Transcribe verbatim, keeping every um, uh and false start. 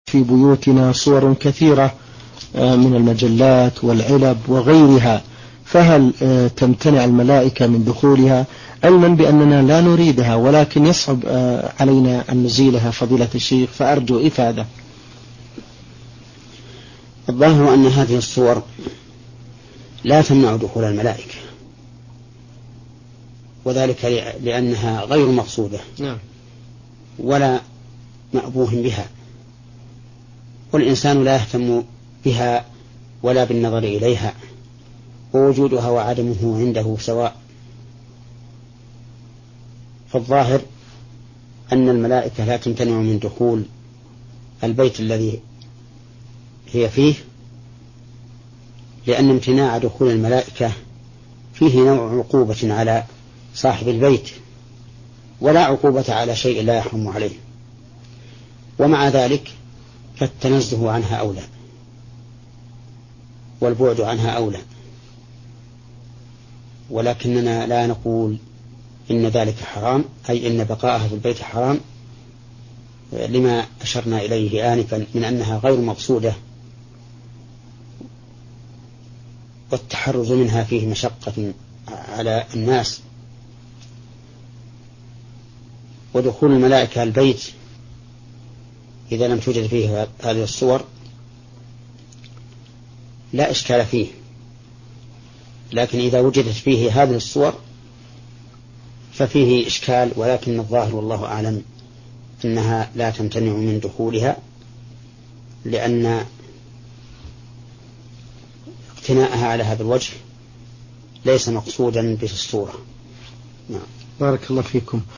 في بيوتنا صور كثيرة من المجلات والعلب وغيرها، فهل تمتنع الملائكة من دخولها، علما بأننا لا نريدها ولكن يصعب علينا أن نزيلها فضيلة الشيخ، فأرجو إفادة. الظاهر أن هذه الصور لا تمنع دخول الملائكة، وذلك لأنها غير مقصودة ولا مأبوه بها، والإنسان لا يهتم بها ولا بالنظر إليها، ووجودها وعدمه عنده سواء. فالظاهر أن الملائكة لا تمتنع من دخول البيت الذي هي فيه، لأن امتناع دخول الملائكة فيه نوع عقوبة على صاحب البيت، ولا عقوبة على شيء لا يحرم عليه، ومع ذلك فالتنزه عنها أولى والبعد عنها أولى، ولكننا لا نقول إن ذلك حرام، أي إن بقاءها في البيت حرام، لما أشرنا إليه آنفا من أنها غير مقصودة، والتحرز منها فيه مشقة على الناس. ودخول الملائكة البيت إذا لم توجد فيه هذه الصور لا إشكال فيه، لكن إذا وجدت فيه هذه الصور ففيه إشكال، ولكن الظاهر والله أعلم أنها لا تمتنع من دخولها، لأن اقتناءها على هذا الوجه ليس مقصودا بالصورة. نعم. بارك الله فيكم.